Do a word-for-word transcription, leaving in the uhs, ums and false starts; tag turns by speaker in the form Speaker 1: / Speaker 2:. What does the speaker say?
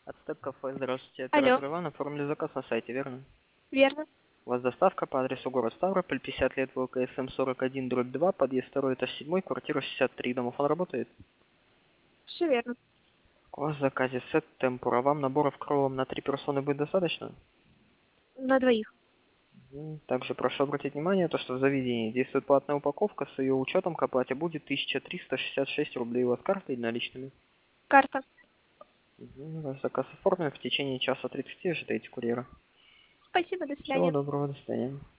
Speaker 1: Ацтек кафе, здравствуйте.
Speaker 2: Алло,
Speaker 1: Оператор Иван, оформили заказ на сайте, верно?
Speaker 2: верно.
Speaker 1: У вас доставка по адресу город Ставрополь, пятьдесят лет ВЛКСМ сорок один, дробь два, подъезд второй, этаж семь, квартира шестьдесят три. Домофон работает?
Speaker 2: Все верно.
Speaker 1: У вас в заказе сет темпура. Вам наборов кролом на три персоны будет достаточно?
Speaker 2: На двоих.
Speaker 1: Мгм. Также прошу обратить внимание, то, что в заведении действует платная упаковка, с ее учетом к оплате будет тысяча триста шестьдесят шесть рублей. У вас картой или наличными?
Speaker 2: Карта.
Speaker 1: Мгм. Ваш заказ оформлен, в течение часа тридцати ожидайте курьера.
Speaker 2: Спасибо, до
Speaker 1: Всего
Speaker 2: свидания.
Speaker 1: доброго, до свидания.